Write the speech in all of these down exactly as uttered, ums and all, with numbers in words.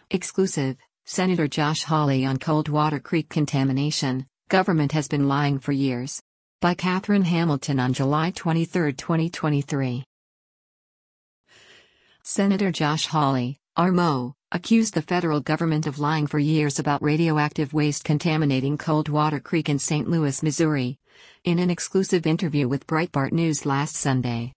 Exclusive, Senator Josh Hawley on Coldwater Creek contamination, government has been lying for years. By Catherine Hamilton on July twenty-third, twenty twenty-three. Senator Josh Hawley, R M O, accused the federal government of lying for years about radioactive waste contaminating Coldwater Creek in Saint Louis, Missouri, in an exclusive interview with Breitbart News last Sunday.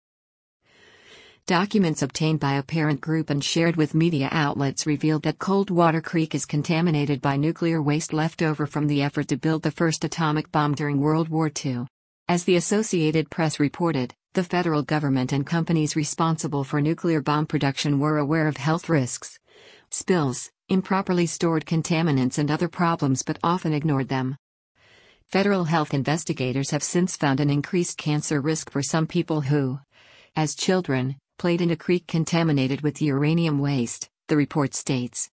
Documents obtained by a parent group and shared with media outlets revealed that Coldwater Creek is contaminated by nuclear waste left over from the effort to build the first atomic bomb during World War Two. As the Associated Press reported, the federal government and companies responsible for nuclear bomb production were aware of health risks, spills, improperly stored contaminants and other problems but often ignored them. Federal health investigators have since found an increased cancer risk for some people who, as children, played in a creek contaminated with uranium waste, the report states.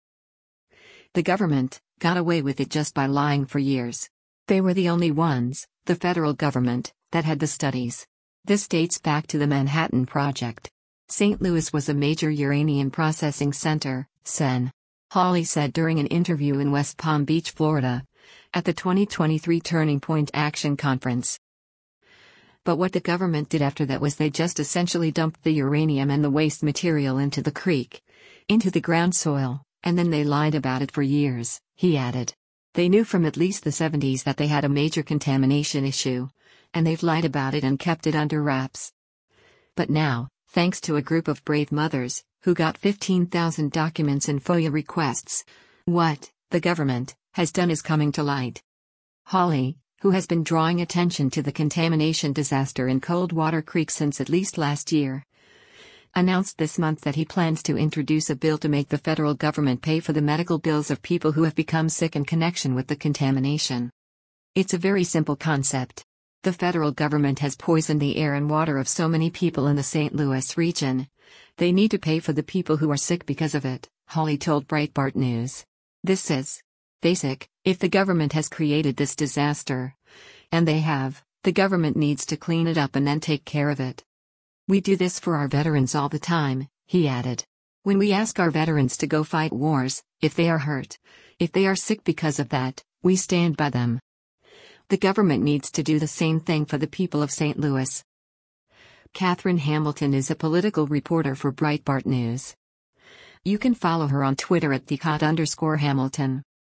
The government got away with it just by lying for years. They were the only ones, the federal government, that had the studies. This dates back to the Manhattan Project. Saint Louis was a major uranium processing center, S E N. Hawley said during an interview in West Palm Beach, Florida, at the twenty twenty-three Turning Point Action Conference. But what the government did after that was they just essentially dumped the uranium and the waste material into the creek, into the ground soil, and then they lied about it for years, he added. They knew from at least the seventies that they had a major contamination issue, and they've lied about it and kept it under wraps. But now, thanks to a group of brave mothers, who got fifteen thousand documents and FOIA requests, what the government has done is coming to light. Hawley, who has been drawing attention to the contamination disaster in Coldwater Creek since at least last year, announced this month that he plans to introduce a bill to make the federal government pay for the medical bills of people who have become sick in connection with the contamination. It's a very simple concept. The federal government has poisoned the air and water of so many people in the Saint Louis region. They need to pay for the people who are sick because of it, Hawley told Breitbart News. This is basic. If the government has created this disaster, and they have, the government needs to clean it up and then take care of it. We do this for our veterans all the time, he added. When we ask our veterans to go fight wars, if they are hurt, if they are sick because of that, we stand by them. The government needs to do the same thing for the people of Saint Louis. Catherine Hamilton is a political reporter for Breitbart News. You can follow her on Twitter at the Cot underscore Hamilton.